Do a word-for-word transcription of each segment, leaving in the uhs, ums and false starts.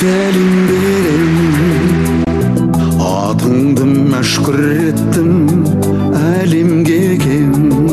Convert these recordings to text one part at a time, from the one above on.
сәлем берем, атыңды мәшһүр еттім әлемге кең.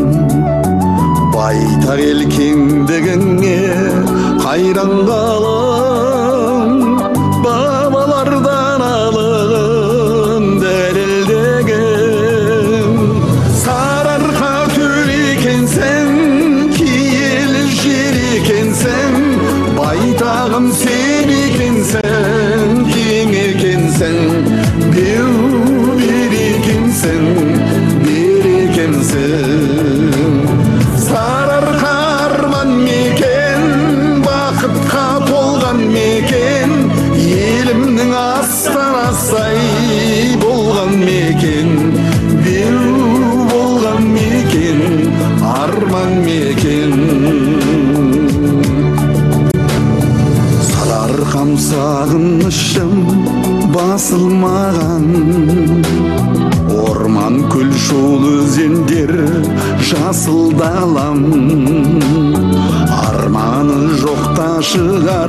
Байтақ ел кеңдігіңе қайран қалам, бабалардан алын дәлелдеген. Сарыарқа төрі екенсің, киелі жер екенсің, байтағым сен екенсің, кең екенсің, беу бер екенсің, бер екенсің. Сарыарқа арман мекен, бақытқа толған мекен, елімнің астанасай болған мекен, беу болған мекен, арман мекен. Сарыарқам сағынышым басылмаған, орман көл шол өзендер жасыл далам. Арманы жоқта шығар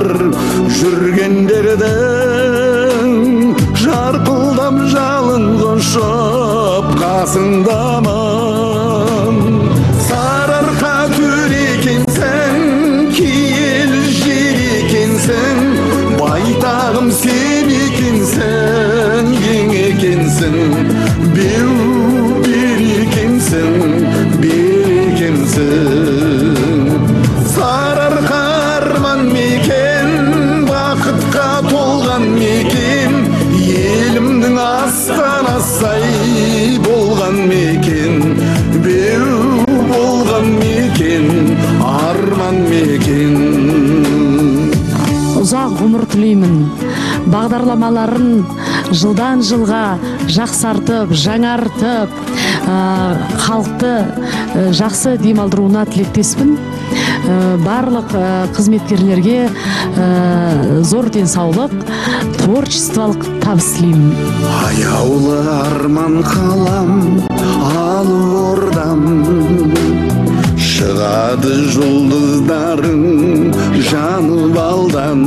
жүргендердің, жарқылдап жалын құшып қасыңдамын. Сарыарқа төрі екенсің, киелі жер екенсің, байтағым сен екенсің, кең екенсің, беу бер екенсің, бер екенсің. Сарыарқа арман мекен, бақытқа толған мекен, елімнің астанасай болған мекен, беу болған мекен, арман мекен. Ұзақ ғұмыр тілеймін, бағдарламаларын жылдан жылға жақсартып, жаңартып, халықты жақсы демалдыруына тілектеспін. Барлық қызметкерлерге зор денсаулық, творчестволық табыс тілеймін. Аяулы арман қалам, алып ордам, шығады жұлдыздарың жанып алдан.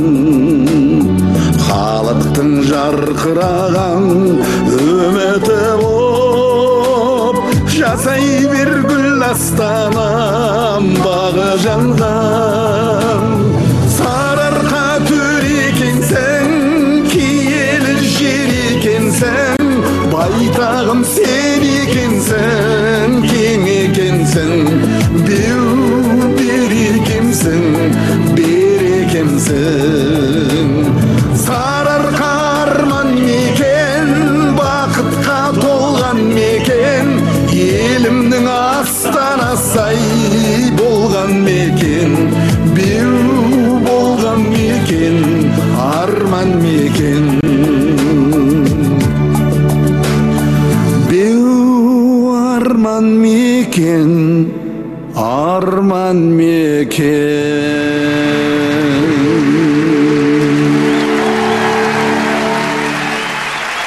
Халықтың жарқыраған үміті боп, жасай бер гүл астанам бағы жанған. Сарыарқа төрі екенсің, киелі жер екенсің, байтағым сен екенсің, кең екенсің, беу бер екенсің, бер екенсің. Сарыарқа арман мекен, бақытқа толған мекен, елімнің астанасай болған мекен, беу болған мекен, арман мекен. Беу арман мекен, арман мекен.